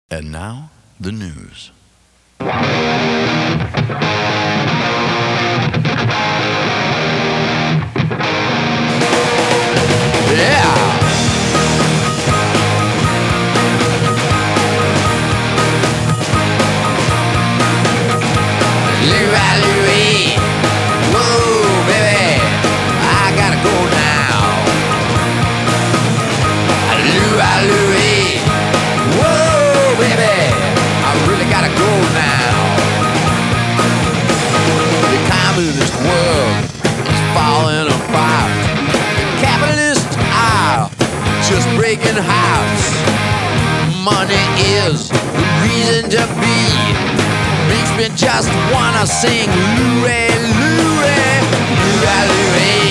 And now, the news. Yeah! Louie, whoa, baby, I gotta go now. Louie, whoa, baby, I really gotta go now. The communist world is falling apart. The capitalist are just breaking hearts. Money is the reason to be. Makes me just wanna sing Louie, Louie, Louie, Louie.